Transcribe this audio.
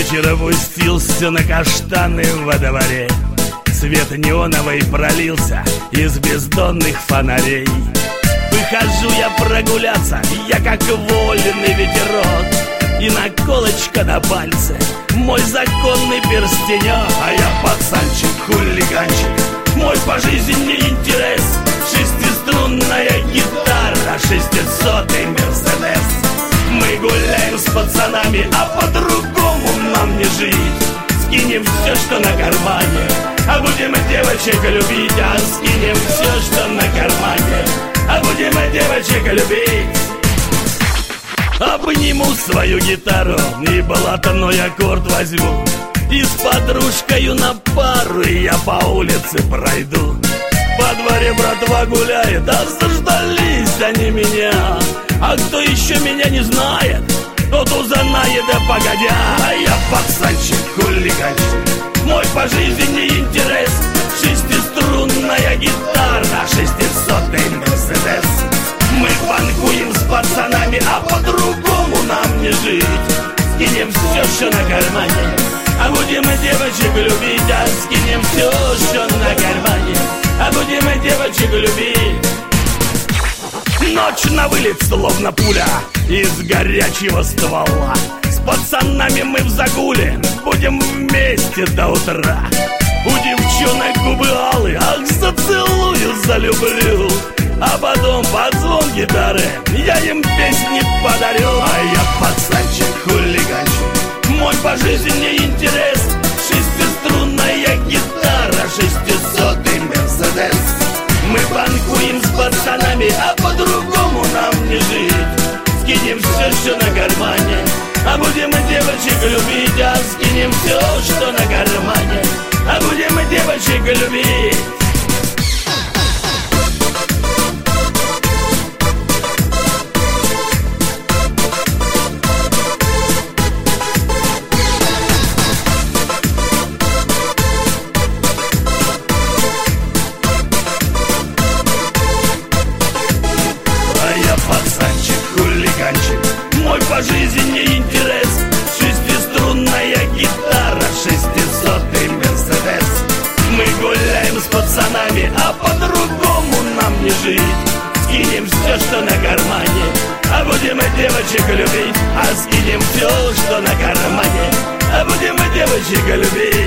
Вечер опустился на каштаны во дворе. Свет неоновый пролился из бездонных фонарей. Выхожу я прогуляться, я как вольный ветерок, и наколочка на пальце мой законный перстенек. А я пацанчик, хулиганчик, мой по жизни интерес — шестиструнная гитара, 600-й Мерседес. Мы гуляем с пацанами, а по-другому нам не жить. Скинем все, что на кармане, а будем девочек любить. А скинем все, что на кармане, а будем девочек любить. Обниму свою гитару и блатной аккорд возьму, и с подружкою на пару я по улице пройду. По дворе братва гуляет, а заждались они меня. А кто еще меня не знает, тот узнает, да погодя. А я пацанчик, хулиганчик, мой по жизни интерес — шестиструнная гитара, 600-й Мерседес. Мы панкуем с пацанами, а по-другому нам не жить. Скинем все, что на кармане, а будем девочек любить. А скинем все, что на кармане, а будем девочек любить. Ночь на вылет, словно пуля из горячего ствола. С пацанами мы в загуле будем вместе до утра. У девчонок губы алые, ах, зацелую, залюблю. А потом под звон гитары я им песни подарю. А я пацанчик, хулиганчик, мой по жизни интерес — шестиструнная гитара, 600-й Мерседес. Мы панкуем с пацанами, а по-другому нам не жить. Скинем все, что на кармане, а будем девочек любить. А скинем все, что на кармане, а будем девочек любить. Мой по жизни интерес — шестиструнная гитара, 600-й Мерседес. Мы гуляем с пацанами, а по-другому нам не жить. Скинем все, что на кармане, а будем девочек любить. А скинем все, что на кармане, а будем девочек любить.